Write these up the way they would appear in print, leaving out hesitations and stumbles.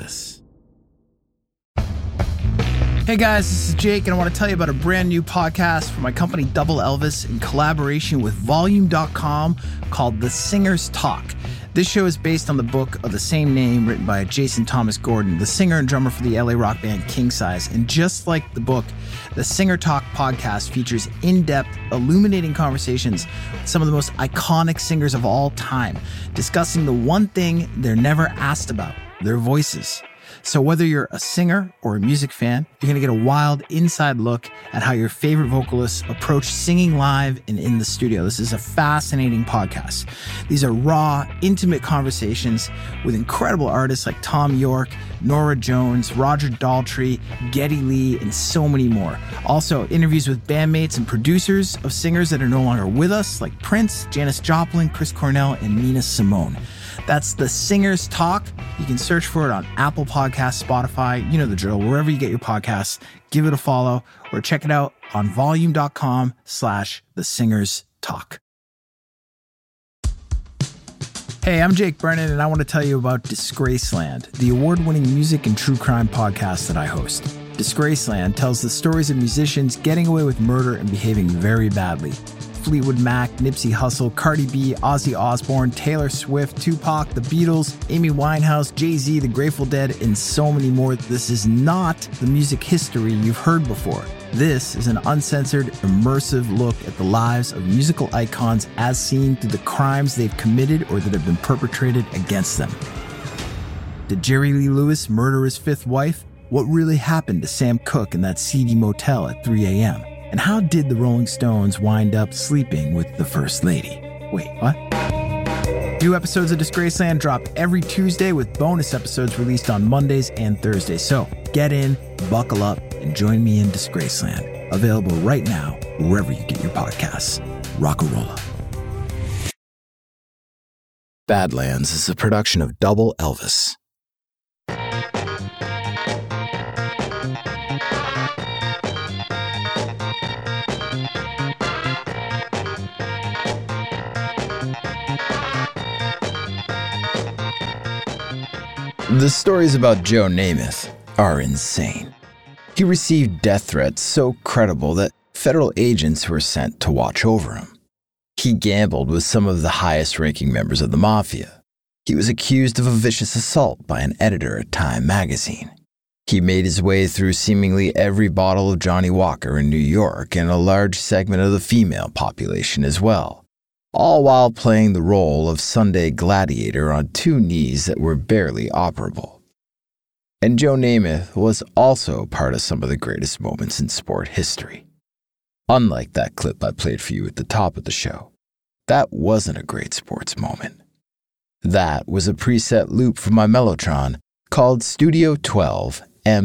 Elvis. Hey guys, this is Jake, and I want to tell you about a brand new podcast from my company Double Elvis in collaboration with Volume.com called The Singer's Talk. This show is based on the book of the same name written by Jason Thomas Gordon, the singer and drummer for the LA rock band King Size. And just like the book, the Singer Talk podcast features in-depth, illuminating conversations with some of the most iconic singers of all time, discussing the one thing they're never asked about, their voices. So whether you're a singer or a music fan, you're going to get a wild inside look at how your favorite vocalists approach singing live and in the studio. This is a fascinating podcast. These are raw, intimate conversations with incredible artists like Thom Yorke, Norah Jones, Roger Daltrey, Geddy Lee, and so many more. Also, interviews with bandmates and producers of singers that are no longer with us, like Prince, Janis Joplin, Chris Cornell, and Nina Simone. That's The Singer's Talk. You can search for it on Apple Podcasts, Spotify, you know the drill, wherever you get your podcasts. Give it a follow or check it out on volume.com/The Singer's Talk. Hey, I'm Jake Brennan, and I want to tell you about Disgraceland, the award-winning music and true crime podcast that I host. Disgraceland tells the stories of musicians getting away with murder and behaving very badly. Fleetwood Mac, Nipsey Hussle, Cardi B, Ozzy Osbourne, Taylor Swift, Tupac, The Beatles, Amy Winehouse, Jay-Z, The Grateful Dead, and so many more. This is not the music history you've heard before. This is an uncensored, immersive look at the lives of musical icons as seen through the crimes they've committed or that have been perpetrated against them. Did Jerry Lee Lewis murder his fifth wife? What really happened to Sam Cooke in that seedy motel at 3 a.m.? And how did the Rolling Stones wind up sleeping with the First Lady? Wait, what? New episodes of Disgraceland drop every Tuesday with bonus episodes released on Mondays and Thursdays. So get in, buckle up, and join me in Disgraceland. Available right now, wherever you get your podcasts. Rock-a-rolla. Badlands is a production of Double Elvis. The stories about Joe Namath are insane. He received death threats so credible that federal agents were sent to watch over him. He gambled with some of the highest-ranking members of the mafia. He was accused of a vicious assault by an editor at Time magazine. He made his way through seemingly every bottle of Johnny Walker in New York and a large segment of the female population as well, all while playing the role of Sunday gladiator on two knees that were barely operable. And Joe Namath was also part of some of the greatest moments in sport history. Unlike that clip I played for you at the top of the show, that wasn't a great sports moment. That was a preset loop from my Mellotron called Studio 12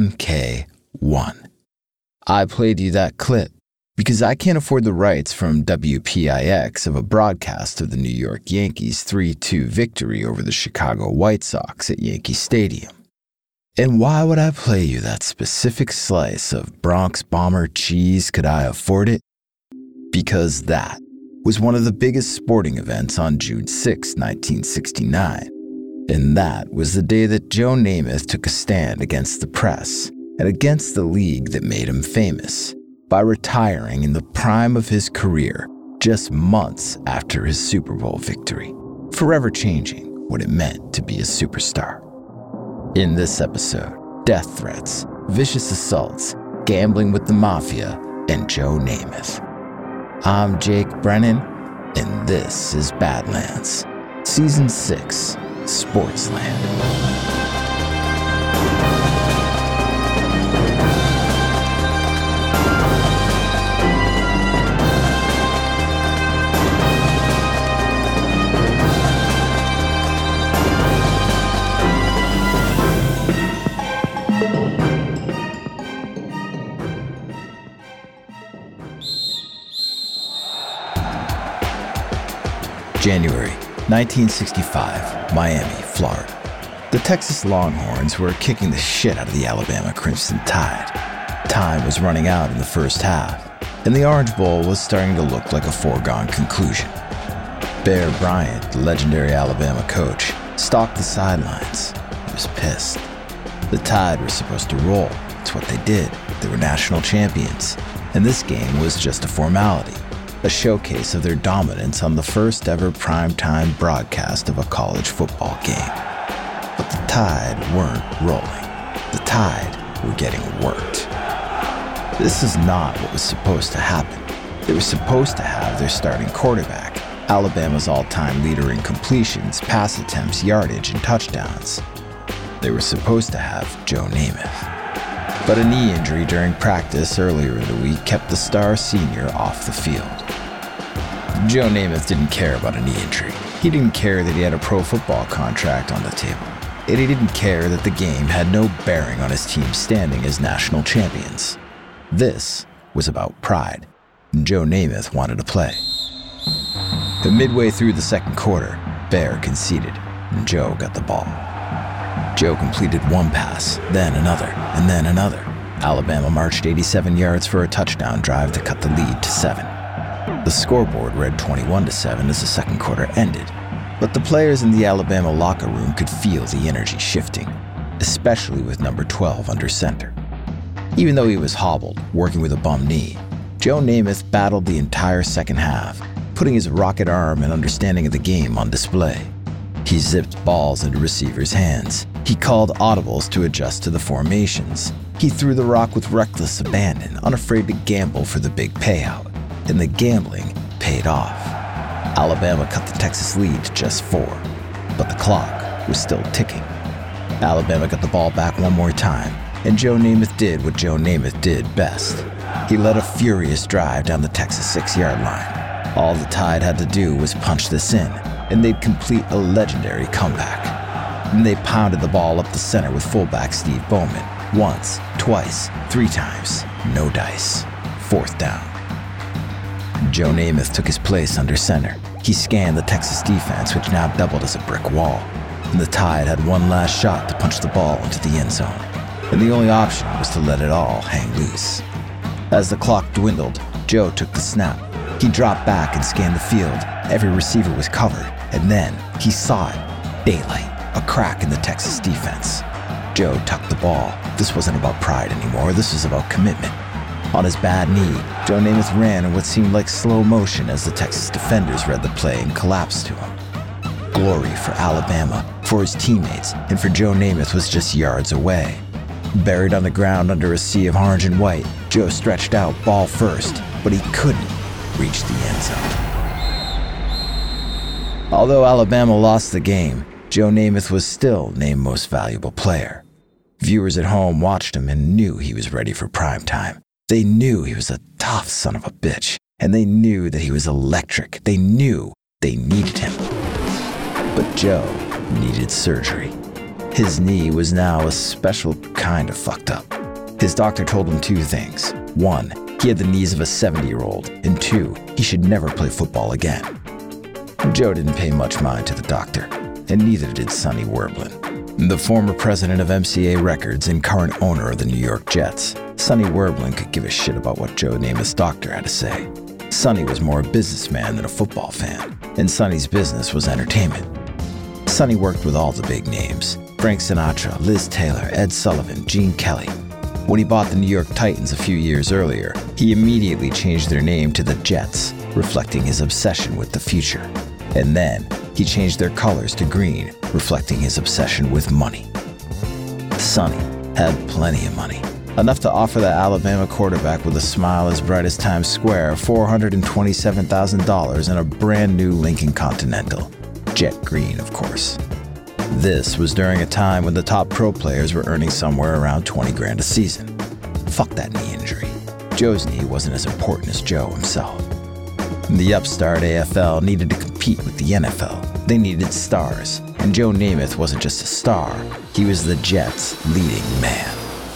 MK1. I played you that clip because I can't afford the rights from WPIX of a broadcast of the New York Yankees' 3-2 victory over the Chicago White Sox at Yankee Stadium. And why would I play you that specific slice of Bronx Bomber cheese could I afford it? Because that was one of the biggest sporting events on June 6, 1969. And that was the day that Joe Namath took a stand against the press and against the league that made him famous, by retiring in the prime of his career just months after his Super Bowl victory, forever changing what it meant to be a superstar. In this episode, death threats, vicious assaults, gambling with the mafia, and Joe Namath. I'm Jake Brennan, and this is Badlands, Season 6, Sportsland. January 1965, Miami, Florida. The Texas Longhorns were kicking the shit out of the Alabama Crimson Tide. Time was running out in the first half, and the Orange Bowl was starting to look like a foregone conclusion. Bear Bryant, the legendary Alabama coach, stalked the sidelines. He was pissed. The Tide were supposed to roll. It's what they did. They were national champions. And this game was just a formality, a showcase of their dominance on the first ever primetime broadcast of a college football game. But the Tide weren't rolling. The Tide were getting worked. This is not what was supposed to happen. They were supposed to have their starting quarterback, Alabama's all-time leader in completions, pass attempts, yardage, and touchdowns. They were supposed to have Joe Namath. But a knee injury during practice earlier in the week kept the star senior off the field. Joe Namath didn't care about a knee injury. He didn't care that he had a pro football contract on the table. And he didn't care that the game had no bearing on his team's standing as national champions. This was about pride, and Joe Namath wanted to play. But midway through the second quarter, Bear conceded, and Joe got the ball. Joe completed one pass, then another, and then another. Alabama marched 87 yards for a touchdown drive to cut the lead to 7. The scoreboard read 21-7 as the second quarter ended, but the players in the Alabama locker room could feel the energy shifting, especially with number 12 under center. Even though he was hobbled, working with a bum knee, Joe Namath battled the entire second half, putting his rocket arm and understanding of the game on display. He zipped balls into receivers' hands. He called audibles to adjust to the formations. He threw the rock with reckless abandon, unafraid to gamble for the big payout. And the gambling paid off. Alabama cut the Texas lead to just 4, but the clock was still ticking. Alabama got the ball back one more time, and Joe Namath did what Joe Namath did best. He led a furious drive down the Texas 6-yard line. All the Tide had to do was punch this in, and they'd complete a legendary comeback. And they pounded the ball up the center with fullback Steve Bowman. Once, twice, 3 times. No dice. 4th down. Joe Namath took his place under center. He scanned the Texas defense, which now doubled as a brick wall. And the Tide had one last shot to punch the ball into the end zone. And the only option was to let it all hang loose. As the clock dwindled, Joe took the snap. He dropped back and scanned the field. Every receiver was covered. And then he saw it. Daylight. A crack in the Texas defense. Joe tucked the ball. This wasn't about pride anymore. This was about commitment. On his bad knee, Joe Namath ran in what seemed like slow motion as the Texas defenders read the play and collapsed to him. Glory for Alabama, for his teammates, and for Joe Namath was just yards away. Buried on the ground under a sea of orange and white, Joe stretched out ball first, but he couldn't reach the end zone. Although Alabama lost the game, Joe Namath was still named Most Valuable Player. Viewers at home watched him and knew he was ready for prime time. They knew he was a tough son of a bitch, and they knew that he was electric. They knew they needed him. But Joe needed surgery. His knee was now a special kind of fucked up. His doctor told him 2 things. 1, he had the knees of a 70-year-old, and 2, he should never play football again. Joe didn't pay much mind to the doctor, and neither did Sonny Werblin, the former president of MCA Records and current owner of the New York Jets. Sonny Werblin could give a shit about what Joe Namath's doctor had to say. Sonny was more a businessman than a football fan, and Sonny's business was entertainment. Sonny worked with all the big names: Frank Sinatra, Liz Taylor, Ed Sullivan, Gene Kelly. When he bought the New York Titans a few years earlier, he immediately changed their name to the Jets, reflecting his obsession with the future. And then he changed their colors to green, reflecting his obsession with money. Sonny had plenty of money, enough to offer the Alabama quarterback with a smile as bright as Times Square $427,000 and a brand new Lincoln Continental. Jet green, of course. This was during a time when the top pro players were earning somewhere around $20,000 a season. Fuck that knee injury. Joe's knee wasn't as important as Joe himself. The upstart AFL needed to compete with the NFL. They needed stars, and Joe Namath wasn't just a star, he was the Jets' leading man.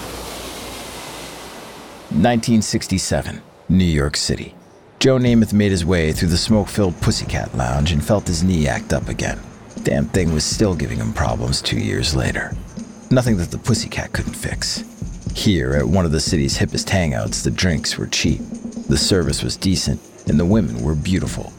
1967, New York City. Joe Namath made his way through the smoke-filled Pussycat Lounge and felt his knee act up again. Damn thing was still giving him problems 2 years later. Nothing that the Pussycat couldn't fix. Here, at one of the city's hippest hangouts, the drinks were cheap, the service was decent, and the women were beautiful.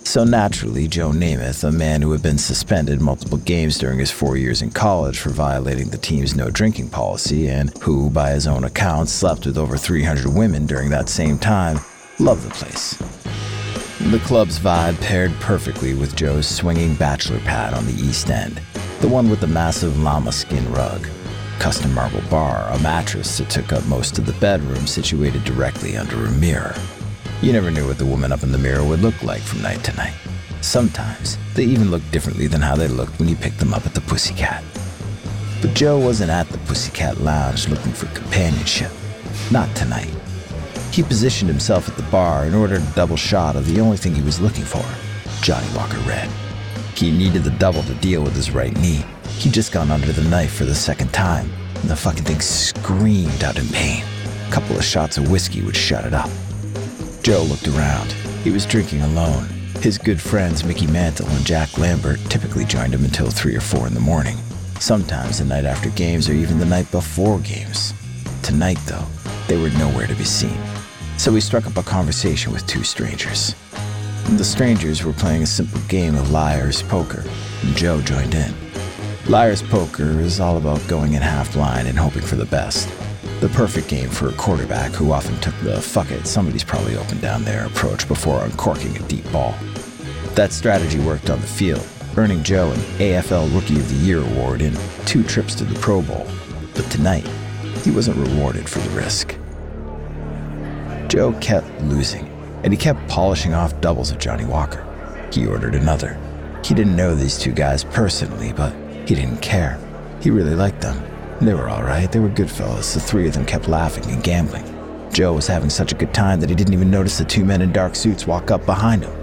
So naturally, Joe Namath, a man who had been suspended multiple games during his 4 years in college for violating the team's no drinking policy and who, by his own account, slept with over 300 women during that same time, loved the place. The club's vibe paired perfectly with Joe's swinging bachelor pad on the East End, the one with the massive llama skin rug, custom marble bar, a mattress that took up most of the bedroom situated directly under a mirror. You never knew what the woman up in the mirror would look like from night to night. Sometimes, they even looked differently than how they looked when you picked them up at the Pussycat. But Joe wasn't at the Pussycat Lounge looking for companionship. Not tonight. He positioned himself at the bar and ordered a double shot of the only thing he was looking for, Johnnie Walker Red. He needed the double to deal with his right knee. He'd just gone under the knife for the second time, and the fucking thing screamed out in pain. A couple of shots of whiskey would shut it up. Joe looked around. He was drinking alone. His good friends Mickey Mantle and Jack Lambert typically joined him until 3 or 4 in the morning, sometimes the night after games or even the night before games. Tonight, though, they were nowhere to be seen. So he struck up a conversation with 2 strangers. The strangers were playing a simple game of liar's poker, and Joe joined in. Liar's poker is all about going in half blind and hoping for the best. The perfect game for a quarterback who often took the "fuck it, somebody's probably open down there" approach before uncorking a deep ball. That strategy worked on the field, earning Joe an AFL Rookie of the Year award and 2 trips to the Pro Bowl. But tonight, he wasn't rewarded for the risk. Joe kept losing, and he kept polishing off doubles of Johnnie Walker. He ordered another. He didn't know these 2 guys personally, but he didn't care. He really liked them. They were all right. They were good fellas. The 3 of them kept laughing and gambling. Joe was having such a good time that he didn't even notice the 2 men in dark suits walk up behind him.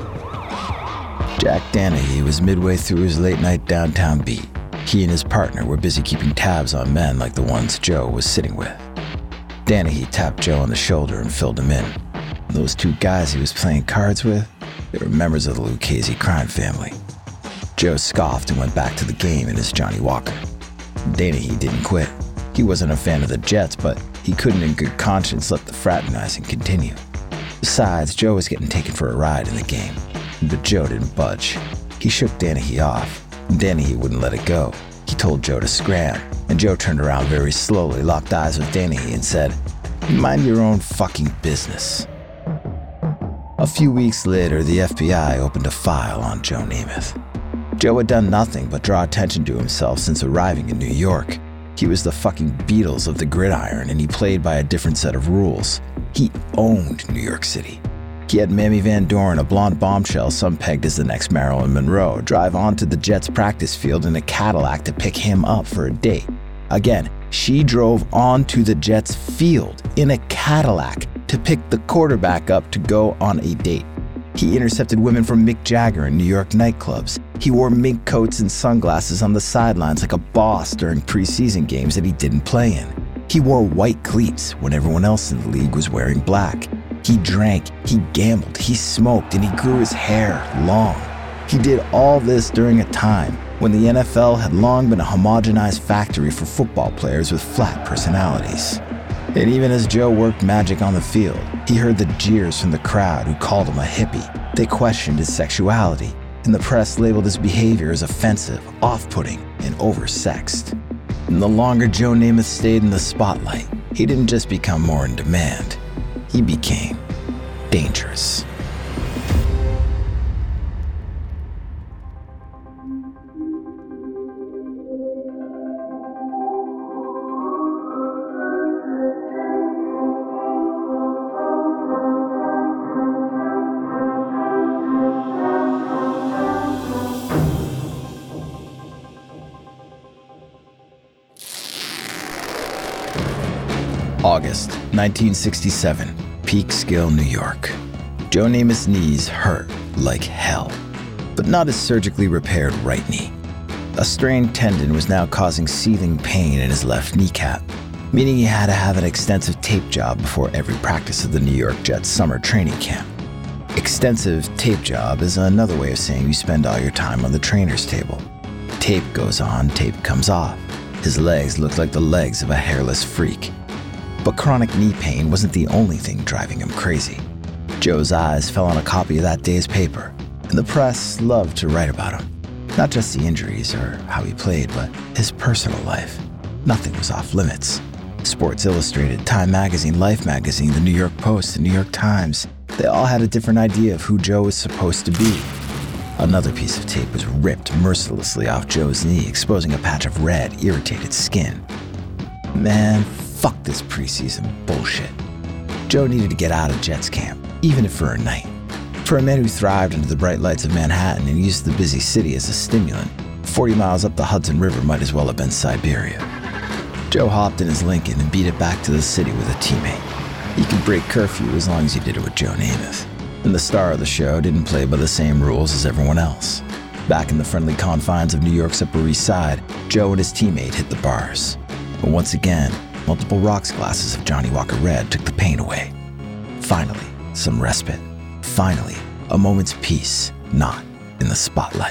Jack Danahy was midway through his late-night downtown beat. He and his partner were busy keeping tabs on men like the ones Joe was sitting with. Danahy tapped Joe on the shoulder and filled him in. Those 2 guys he was playing cards with, they were members of the Lucchese crime family. Joe scoffed and went back to the game in his Johnnie Walker. Danahy didn't quit. He wasn't a fan of the Jets, but he couldn't in good conscience let the fraternizing continue. Besides, Joe was getting taken for a ride in the game. But Joe didn't budge. He shook Danahy off. Danahy wouldn't let it go. He told Joe to scram, and Joe turned around very slowly, locked eyes with Danahy, and said, "Mind your own fucking business." A few weeks later, the FBI opened a file on Joe Namath. Joe had done nothing but draw attention to himself since arriving in New York. He was the fucking Beatles of the gridiron, and he played by a different set of rules. He owned New York City. He had Mamie Van Doren, a blonde bombshell some pegged as the next Marilyn Monroe, drive onto the Jets practice field in a Cadillac to pick him up for a date. Again, she drove onto the Jets field in a Cadillac to pick the quarterback up to go on a date. He intercepted women from Mick Jagger in New York nightclubs. He wore mink coats and sunglasses on the sidelines like a boss during preseason games that he didn't play in. He wore white cleats when everyone else in the league was wearing black. He drank, he gambled, he smoked, and he grew his hair long. He did all this during a time when the NFL had long been a homogenized factory for football players with flat personalities. And even as Joe worked magic on the field, he heard the jeers from the crowd who called him a hippie. They questioned his sexuality, and the press labeled his behavior as offensive, off-putting, and oversexed. And the longer Joe Namath stayed in the spotlight, he didn't just become more in demand. He became dangerous. August 1967, Peekskill, New York. Joe Namath's knees hurt like hell, but not his surgically repaired right knee. A strained tendon was now causing seething pain in his left kneecap, meaning he had to have an extensive tape job before every practice of the New York Jets summer training camp. Extensive tape job is another way of saying you spend all your time on the trainer's table. Tape goes on, tape comes off. His legs looked like the legs of a hairless freak. But chronic knee pain wasn't the only thing driving him crazy. Joe's eyes fell on a copy of that day's paper. And the press loved to write about him. Not just the injuries or how he played, but his personal life. Nothing was off limits. Sports Illustrated, Time Magazine, Life Magazine, the New York Post, the New York Times, they all had a different idea of who Joe was supposed to be. Another piece of tape was ripped mercilessly off Joe's knee, exposing a patch of red, irritated skin. Man, fuck this preseason bullshit. Joe needed to get out of Jets camp, even if for a night. For a man who thrived under the bright lights of Manhattan and used the busy city as a stimulant, 40 miles up the Hudson River might as well have been Siberia. Joe hopped in his Lincoln and beat it back to the city with a teammate. He could break curfew as long as he did it with Joe Namath. And the star of the show didn't play by the same rules as everyone else. Back in the friendly confines of New York's Upper East Side, Joe and his teammate hit the bars. But once again, multiple rocks glasses of Johnny Walker Red took the pain away. Finally, some respite. Finally, a moment's peace, not in the spotlight.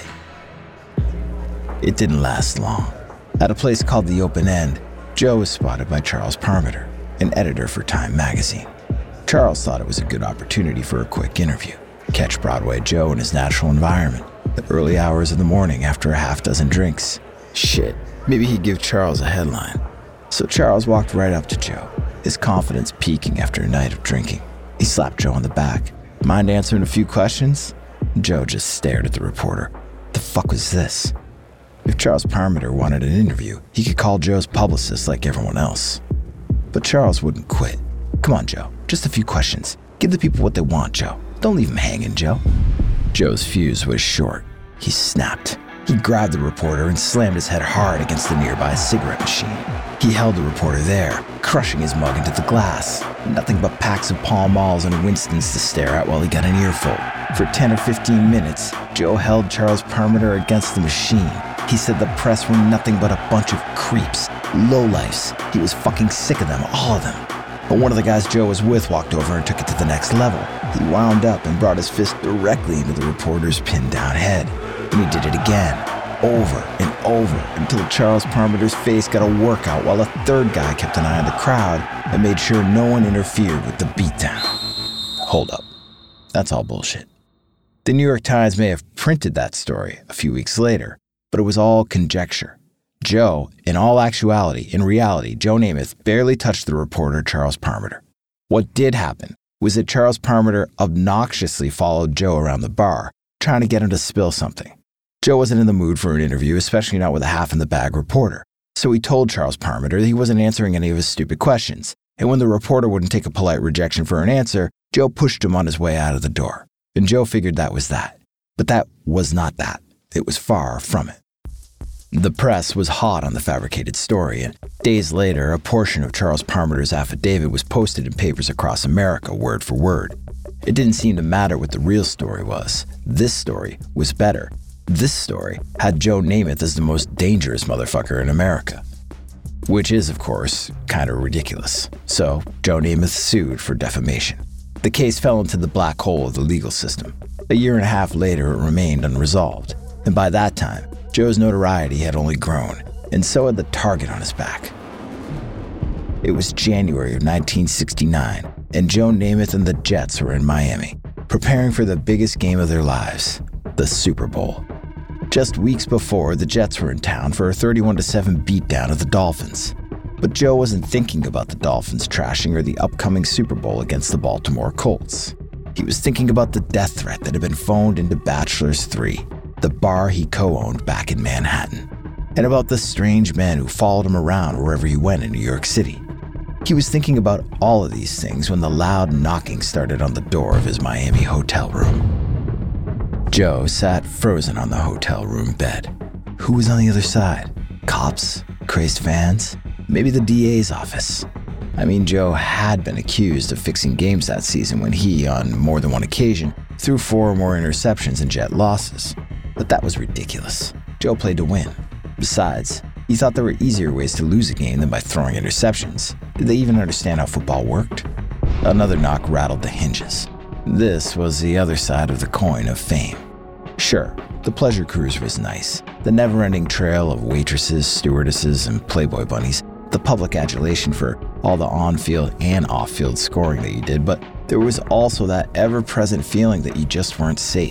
It didn't last long. At a place called The Open End, Joe was spotted by Charles Parmenter, an editor for Time Magazine. Charles thought it was a good opportunity for a quick interview. Catch Broadway Joe in his natural environment, the early hours of the morning after a half dozen drinks. Shit, maybe he'd give Charles a headline. So Charles walked right up to Joe, his confidence peaking after a night of drinking. He slapped Joe on the back. Mind answering a few questions? Joe just stared at the reporter. The fuck was this? If Charles Parmenter wanted an interview, he could call Joe's publicist like everyone else. But Charles wouldn't quit. Come on, Joe, just a few questions. Give the people what they want, Joe. Don't leave them hanging, Joe. Joe's fuse was short. He snapped. He grabbed the reporter and slammed his head hard against the nearby cigarette machine. He held the reporter there, crushing his mug into the glass. Nothing but packs of Pall Malls and Winstons to stare at while he got an earful. For 10 or 15 minutes, Joe held Charles Parmenter against the machine. He said the press were nothing but a bunch of creeps, lowlifes. He was fucking sick of them, all of them. But one of the guys Joe was with walked over and took it to the next level. He wound up and brought his fist directly into the reporter's pinned down head. And he did it again, over and over, until Charles Parmenter's face got a workout while a third guy kept an eye on the crowd and made sure no one interfered with the beatdown. Hold up. That's all bullshit. The New York Times may have printed that story a few weeks later, but it was all conjecture. Joe, in all actuality, in reality, Joe Namath barely touched the reporter Charles Parmenter. What did happen was that Charles Parmenter obnoxiously followed Joe around the bar, trying to get him to spill something. Joe wasn't in the mood for an interview, especially not with a half-in-the-bag reporter. So he told Charles Parmenter that he wasn't answering any of his stupid questions. And when the reporter wouldn't take a polite rejection for an answer, Joe pushed him on his way out of the door. And Joe figured that was that. But that was not that. It was far from it. The press was hot on the fabricated story, and days later, a portion of Charles Parmenter's affidavit was posted in papers across America, word for word. It didn't seem to matter what the real story was. This story was better. This story had Joe Namath as the most dangerous motherfucker in America. Which is, of course, kind of ridiculous. So, Joe Namath sued for defamation. The case fell into the black hole of the legal system. A year and a half later, it remained unresolved. And by that time, Joe's notoriety had only grown, and so had the target on his back. It was January of 1969, and Joe Namath and the Jets were in Miami, preparing for the biggest game of their lives, the Super Bowl. Just weeks before, the Jets were in town for a 31-7 beatdown of the Dolphins. But Joe wasn't thinking about the Dolphins trashing or the upcoming Super Bowl against the Baltimore Colts. He was thinking about the death threat that had been phoned into Bachelor's 3, the bar he co-owned back in Manhattan, and about the strange men who followed him around wherever he went in New York City. He was thinking about all of these things when the loud knocking started on the door of his Miami hotel room. Joe sat frozen on the hotel room bed. Who was on the other side? Cops? Crazed fans? Maybe the DA's office? I mean, Joe had been accused of fixing games that season when he, on more than one occasion, threw 4 or more interceptions and Jet losses. But that was ridiculous. Joe played to win. Besides, he thought there were easier ways to lose a game than by throwing interceptions. Did they even understand how football worked? Another knock rattled the hinges. This was the other side of the coin of fame. Sure, the pleasure cruise was nice. The never-ending trail of waitresses, stewardesses, and Playboy bunnies. The public adulation for all the on-field and off-field scoring that you did, but there was also that ever-present feeling that you just weren't safe.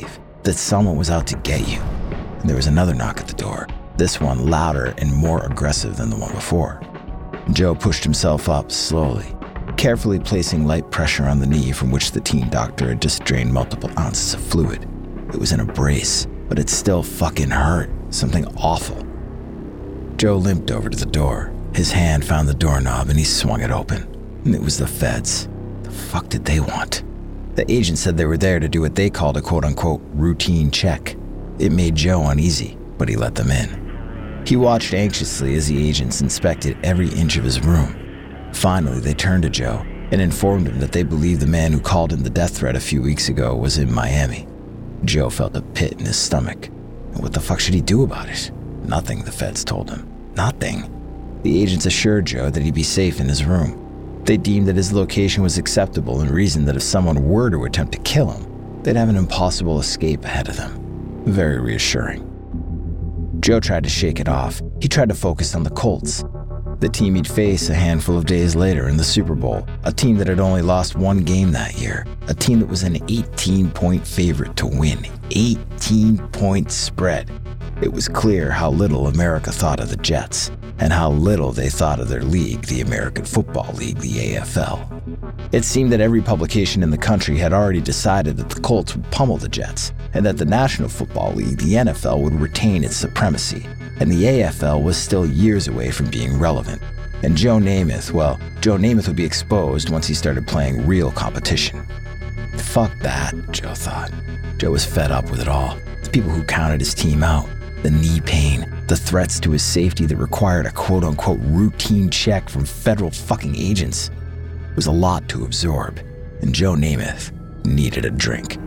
that someone was out to get you. And there was another knock at the door, this one louder and more aggressive than the one before. Joe pushed himself up slowly, carefully placing light pressure on the knee from which the teen doctor had just drained multiple ounces of fluid. It was in a brace, but it still fucking hurt. Something awful. Joe limped over to the door. His hand found the doorknob and he swung it open. And it was the feds. The fuck did they want? The agent said they were there to do what they called a quote-unquote routine check. It made Joe uneasy, but he let them in. He watched anxiously as the agents inspected every inch of his room. Finally, they turned to Joe and informed him that they believed the man who called in the death threat a few weeks ago was in Miami. Joe felt a pit in his stomach. And what the fuck should he do about it? Nothing, the feds told him. Nothing. The agents assured Joe that he'd be safe in his room. They deemed that his location was acceptable and reasoned that if someone were to attempt to kill him, they'd have an impossible escape ahead of them. Very reassuring. Joe tried to shake it off. He tried to focus on the Colts, the team he'd face a handful of days later in the Super Bowl, a team that had only lost one game that year, a team that was an 18-point favorite to win. 18-point spread. It was clear how little America thought of the Jets, and how little they thought of their league, the American Football League, the AFL. It seemed that every publication in the country had already decided that the Colts would pummel the Jets, and that the National Football League, the NFL, would retain its supremacy, and the AFL was still years away from being relevant. And Joe Namath would be exposed once he started playing real competition. Fuck that, Joe thought. Joe was fed up with it all. The people who counted his team out, the knee pain, the threats to his safety that required a quote-unquote routine check from federal fucking agents. It was a lot to absorb, and Joe Namath needed a drink.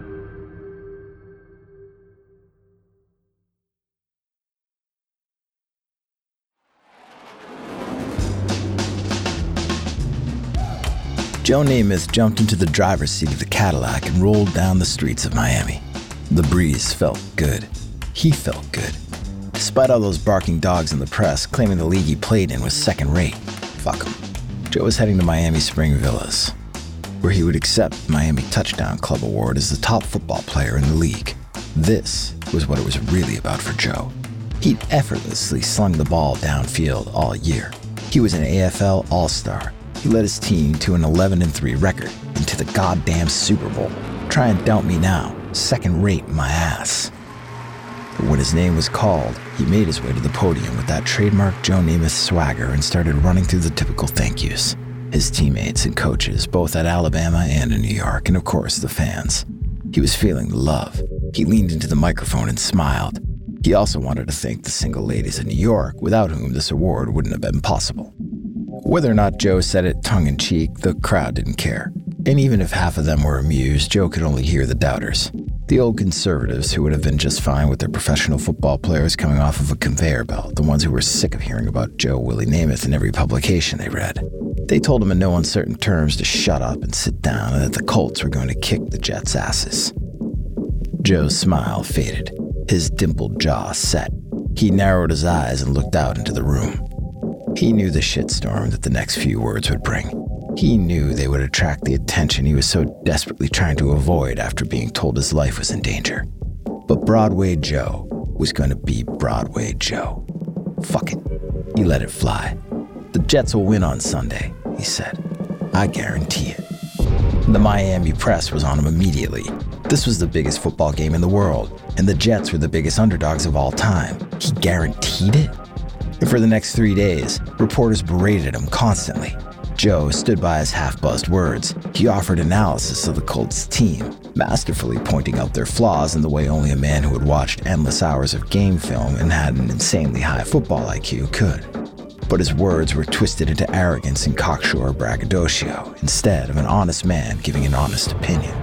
Joe Namath jumped into the driver's seat of the Cadillac and rolled down the streets of Miami. The breeze felt good. He felt good. Despite all those barking dogs in the press claiming the league he played in was second-rate, fuck him. Joe was heading to Miami Spring Villas, where he would accept the Miami Touchdown Club Award as the top football player in the league. This was what it was really about for Joe. He'd effortlessly slung the ball downfield all year. He was an AFL All-Star. He led his team to an 11-3 record and to the goddamn Super Bowl. Try and doubt me now, second-rate my ass. But when his name was called, he made his way to the podium with that trademark Joe Namath swagger and started running through the typical thank yous. His teammates and coaches, both at Alabama and in New York, and of course the fans. He was feeling the love. He leaned into the microphone and smiled. He also wanted to thank the single ladies in New York, without whom this award wouldn't have been possible. Whether or not Joe said it tongue-in-cheek, the crowd didn't care. And even if half of them were amused, Joe could only hear the doubters. The old conservatives who would have been just fine with their professional football players coming off of a conveyor belt, the ones who were sick of hearing about Joe Willie Namath in every publication they read. They told him in no uncertain terms to shut up and sit down and that the Colts were going to kick the Jets' asses. Joe's smile faded. His dimpled jaw set. He narrowed his eyes and looked out into the room. He knew the shitstorm that the next few words would bring. He knew they would attract the attention he was so desperately trying to avoid after being told his life was in danger. But Broadway Joe was going to be Broadway Joe. Fuck it. He let it fly. The Jets will win on Sunday, he said. I guarantee it. The Miami press was on him immediately. This was the biggest football game in the world, and the Jets were the biggest underdogs of all time. He guaranteed it? And for the next 3 days, reporters berated him constantly. Joe stood by his half-buzzed words. He offered analysis of the Colts team, masterfully pointing out their flaws in the way only a man who had watched endless hours of game film and had an insanely high football IQ could. But his words were twisted into arrogance and cocksure braggadocio, instead of an honest man giving an honest opinion.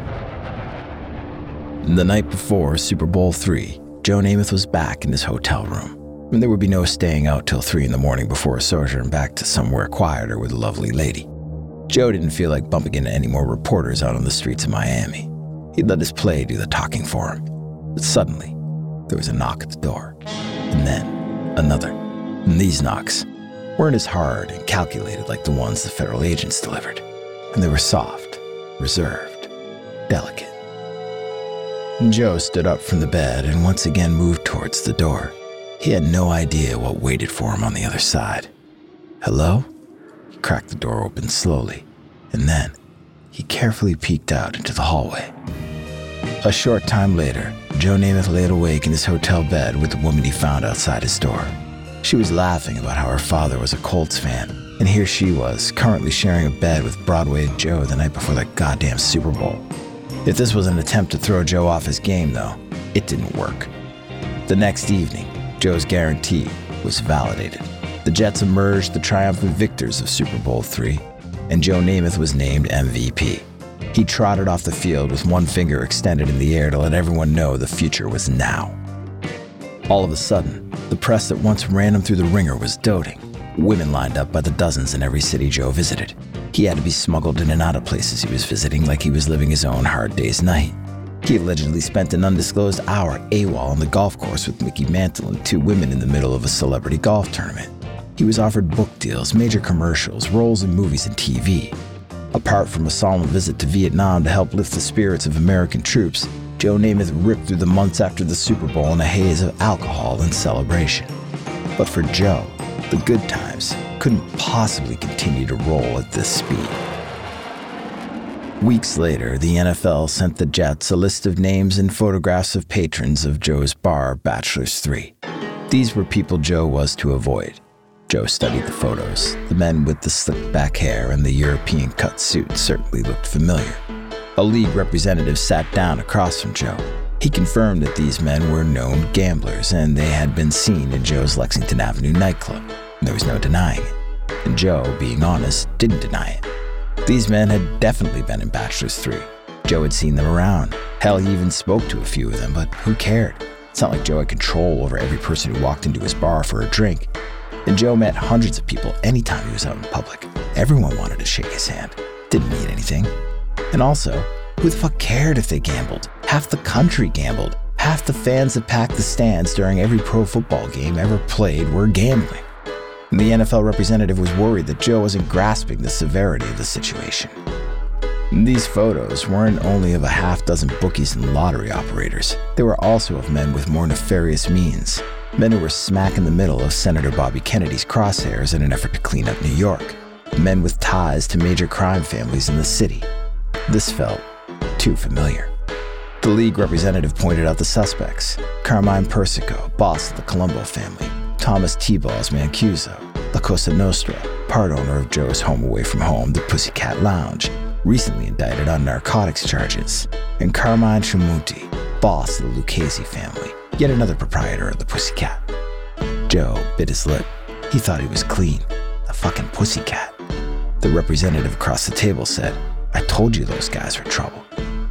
The night before Super Bowl III, Joe Namath was back in his hotel room. And there would be no staying out till 3 a.m. before a sojourn back to somewhere quieter with a lovely lady. Joe didn't feel like bumping into any more reporters out on the streets of Miami. He'd let his play do the talking for him. But suddenly, there was a knock at the door. And then, another. And these knocks weren't as hard and calculated like the ones the federal agents delivered. And they were soft, reserved, delicate. Joe stood up from the bed and once again moved towards the door. He had no idea what waited for him on the other side. "Hello?" He cracked the door open slowly, and then he carefully peeked out into the hallway. A short time later, Joe Namath laid awake in his hotel bed with the woman he found outside his door. She was laughing about how her father was a Colts fan, and here she was, currently sharing a bed with Broadway Joe the night before the goddamn Super Bowl. If this was an attempt to throw Joe off his game, though, it didn't work. The next evening, Joe's guarantee was validated. The Jets emerged the triumphant victors of Super Bowl III, and Joe Namath was named MVP. He trotted off the field with one finger extended in the air to let everyone know the future was now. All of a sudden, the press that once ran him through the ringer was doting. Women lined up by the dozens in every city Joe visited. He had to be smuggled in and out of places he was visiting like he was living his own hard day's night. He allegedly spent an undisclosed hour AWOL on the golf course with Mickey Mantle and two women in the middle of a celebrity golf tournament. He was offered book deals, major commercials, roles in movies and TV. Apart from a solemn visit to Vietnam to help lift the spirits of American troops, Joe Namath ripped through the months after the Super Bowl in a haze of alcohol and celebration. But for Joe, the good times couldn't possibly continue to roll at this speed. Weeks later, the NFL sent the Jets a list of names and photographs of patrons of Joe's bar, Bachelors 3. These were people Joe was to avoid. Joe studied the photos. The men with the slicked back hair and the European cut suits certainly looked familiar. A league representative sat down across from Joe. He confirmed that these men were known gamblers and they had been seen in Joe's Lexington Avenue nightclub. There was no denying it. And Joe, being honest, didn't deny it. These men had definitely been in Bachelors 3. Joe had seen them around. Hell, he even spoke to a few of them, but who cared? It's not like Joe had control over every person who walked into his bar for a drink. And Joe met hundreds of people anytime he was out in public. Everyone wanted to shake his hand. Didn't mean anything. And also, who the fuck cared if they gambled? Half the country gambled. Half the fans that packed the stands during every pro football game ever played were gambling. And the NFL representative was worried that Joe wasn't grasping the severity of the situation. And these photos weren't only of a half dozen bookies and lottery operators. They were also of men with more nefarious means. Men who were smack in the middle of Senator Bobby Kennedy's crosshairs in an effort to clean up New York. Men with ties to major crime families in the city. This felt too familiar. The league representative pointed out the suspects: Carmine Persico, boss of the Colombo family; Thomas T-Balls Mancuso, La Cosa Nostra, part owner of Joe's home away from home, the Pussycat Lounge, recently indicted on narcotics charges; and Carmine Tramuti, boss of the Lucchese family, yet another proprietor of the Pussycat. Joe bit his lip. He thought he was clean. A fucking pussycat. The representative across the table said, "I told you those guys were trouble."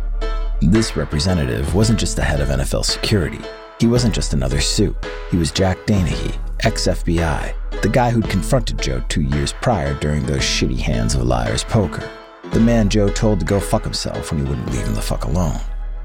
This representative wasn't just the head of NFL security. He wasn't just another suit. He was Jack Danahy, ex-FBI, the guy who'd confronted Joe 2 years prior during those shitty hands of liar's poker. The man Joe told to go fuck himself when he wouldn't leave him the fuck alone.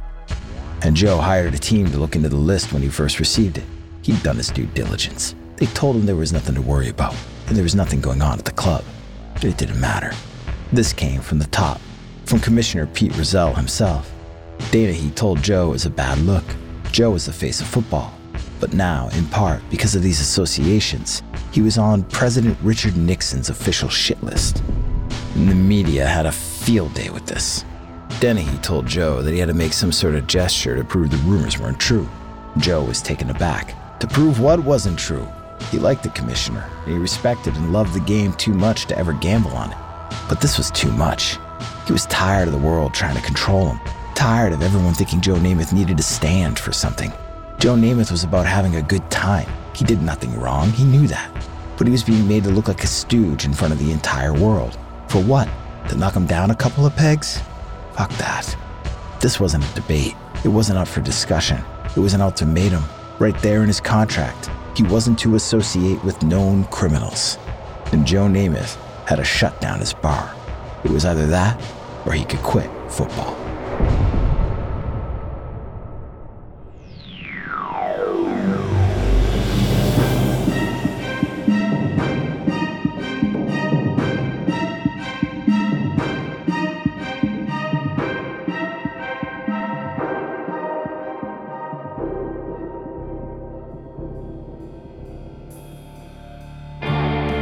And Joe hired a team to look into the list when he first received it. He'd done his due diligence. They told him there was nothing to worry about, and there was nothing going on at the club. But it didn't matter. This came from the top, from Commissioner Pete Rozelle himself. Danahy told Joe it was a bad look. Joe was the face of football. But now, in part, because of these associations, he was on President Richard Nixon's official shit list. And the media had a field day with this. Danahy told Joe that he had to make some sort of gesture to prove the rumors weren't true. Joe was taken aback. To prove what wasn't true? He liked the commissioner, and he respected and loved the game too much to ever gamble on it. But this was too much. He was tired of the world trying to control him. Tired of everyone thinking Joe Namath needed to stand for something. Joe Namath was about having a good time. He did nothing wrong, he knew that. But he was being made to look like a stooge in front of the entire world. For what? To knock him down a couple of pegs? Fuck that. This wasn't a debate. It wasn't up for discussion. It was an ultimatum, right there in his contract. He wasn't to associate with known criminals. And Joe Namath had to shut down his bar. It was either that, or he could quit football.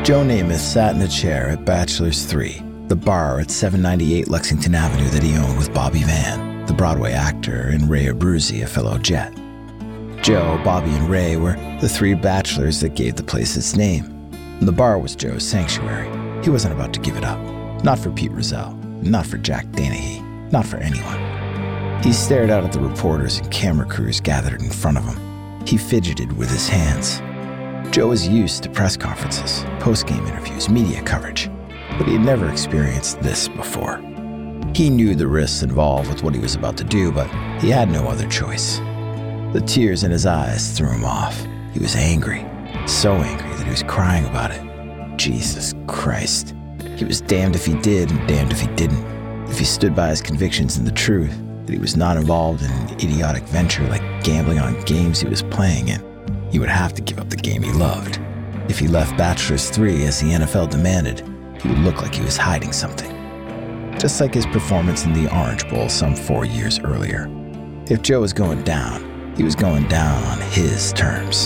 Joe Namath sat in a chair at Bachelor's 3, the bar at 798 Lexington Avenue that he owned with Bobby Van, the Broadway actor, and Ray Abruzzi, a fellow Jet. Joe, Bobby, and Ray were the three bachelors that gave the place its name. And the bar was Joe's sanctuary. He wasn't about to give it up. Not for Pete Rozelle, not for Jack Danahy, not for anyone. He stared out at the reporters and camera crews gathered in front of him. He fidgeted with his hands. Joe was used to press conferences, post-game interviews, media coverage, but he had never experienced this before. He knew the risks involved with what he was about to do, but he had no other choice. The tears in his eyes threw him off. He was angry, so angry that he was crying about it. Jesus Christ. He was damned if he did and damned if he didn't. If he stood by his convictions and the truth, that he was not involved in an idiotic venture like gambling on games he was playing in, he would have to give up the game he loved. If he left Bachelor's 3 as the NFL demanded, he would look like he was hiding something. Just like his performance in the Orange Bowl some 4 years earlier. If Joe was going down, he was going down on his terms.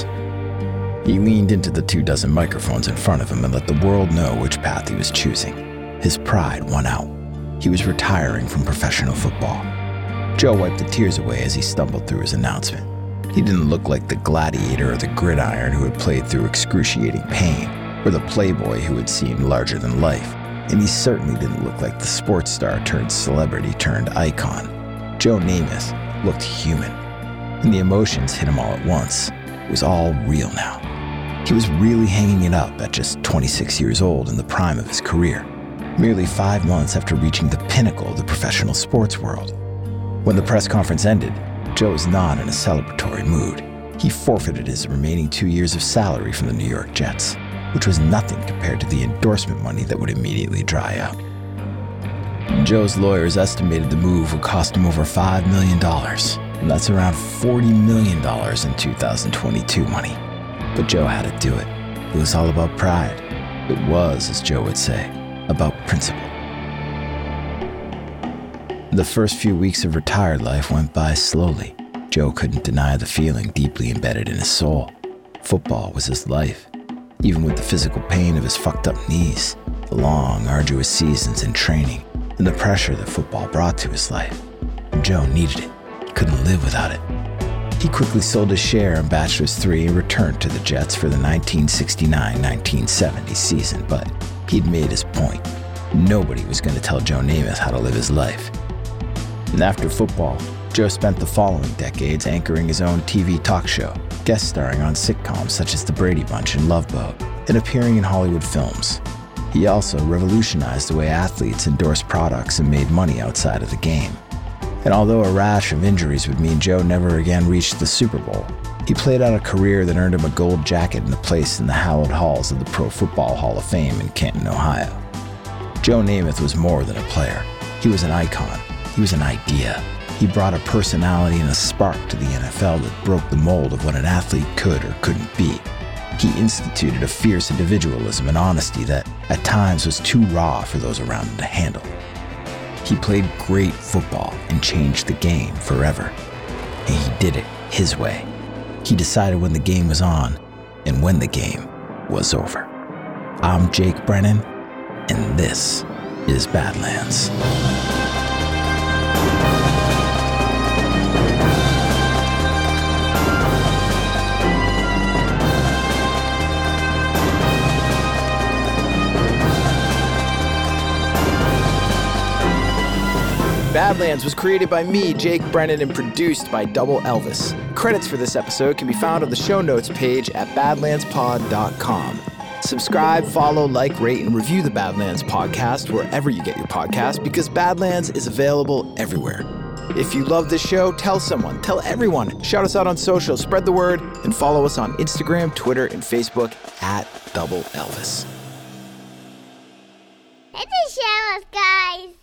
He leaned into the 24 microphones in front of him and let the world know which path he was choosing. His pride won out. He was retiring from professional football. Joe wiped the tears away as he stumbled through his announcement. He didn't look like the gladiator or the gridiron who had played through excruciating pain, or the playboy who had seemed larger than life, and he certainly didn't look like the sports star turned celebrity turned icon. Joe Namath looked human, and the emotions hit him all at once. It was all real now. He was really hanging it up at just 26 years old in the prime of his career, merely 5 months after reaching the pinnacle of the professional sports world. When the press conference ended, Joe was not in a celebratory mood. He forfeited his remaining 2 years of salary from the New York Jets, which was nothing compared to the endorsement money that would immediately dry out. Joe's lawyers estimated the move would cost him over $5 million, and that's around $40 million in 2022 money. But Joe had to do it. It was all about pride. It was, as Joe would say, about principle. The first few weeks of retired life went by slowly. Joe couldn't deny the feeling deeply embedded in his soul. Football was his life, even with the physical pain of his fucked up knees, the long, arduous seasons in training, and the pressure that football brought to his life. Joe needed it. He couldn't live without it. He quickly sold his share in Bachelor's 3 and returned to the Jets for the 1969-1970 season, but he'd made his point. Nobody was going to tell Joe Namath how to live his life. And after football, Joe spent the following decades anchoring his own TV talk show, guest starring on sitcoms such as The Brady Bunch and Love Boat, and appearing in Hollywood films. He also revolutionized the way athletes endorsed products and made money outside of the game. And although a rash of injuries would mean Joe never again reached the Super Bowl, he played out a career that earned him a gold jacket and a place in the hallowed halls of the Pro Football Hall of Fame in Canton, Ohio. Joe Namath was more than a player. He was an icon. He was an idea. He brought a personality and a spark to the NFL that broke the mold of what an athlete could or couldn't be. He instituted a fierce individualism and honesty that, at times, was too raw for those around him to handle. He played great football and changed the game forever. And he did it his way. He decided when the game was on and when the game was over. I'm Jake Brennan, and this is Badlands. Badlands was created by me, Jake Brennan, and produced by Double Elvis. Credits for this episode can be found on the show notes page at badlandspod.com. Subscribe, follow, like, rate, and review the Badlands podcast wherever you get your podcast, because Badlands is available everywhere. If you love this show, tell someone, tell everyone. Shout us out on social, spread the word, and follow us on Instagram, Twitter, and Facebook at Double Elvis. Hit the show us, guys.